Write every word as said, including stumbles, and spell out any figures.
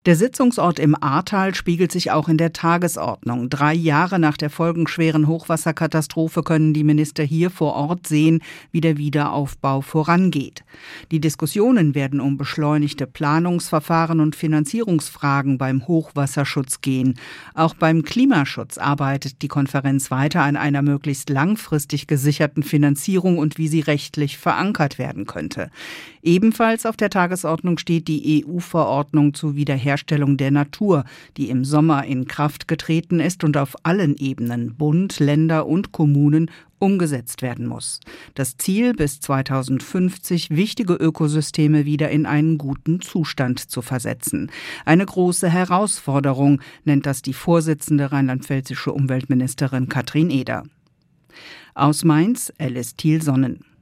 Der Sitzungsort im Ahrtal spiegelt sich auch in der Tagesordnung. Drei Jahre nach der folgenschweren Hochwasserkatastrophe können die Minister hier vor Ort sehen, wie der Wiederaufbau vorangeht. Die Diskussionen werden um beschleunigte Planungsverfahren und Finanzierungsfragen beim Hochwasserschutz gehen. Auch beim Klimaschutz arbeitet die Konferenz weiter an einer möglichst langfristig gesicherten Finanzierung und wie sie rechtlich verankert werden könnte. Ebenfalls auf der Tagesordnung steht die E U-Verordnung zur Wiederherstellung der Natur, die im Sommer in Kraft getreten ist und auf allen Ebenen, Bund, Länder und Kommunen, umgesetzt werden muss. Das Ziel, bis zweitausendfünfzig wichtige Ökosysteme wieder in einen guten Zustand zu versetzen. Eine große Herausforderung, nennt das die Vorsitzende rheinland-pfälzische Umweltministerin Katrin Eder. Aus Mainz, Alice Thiel-Sonnen.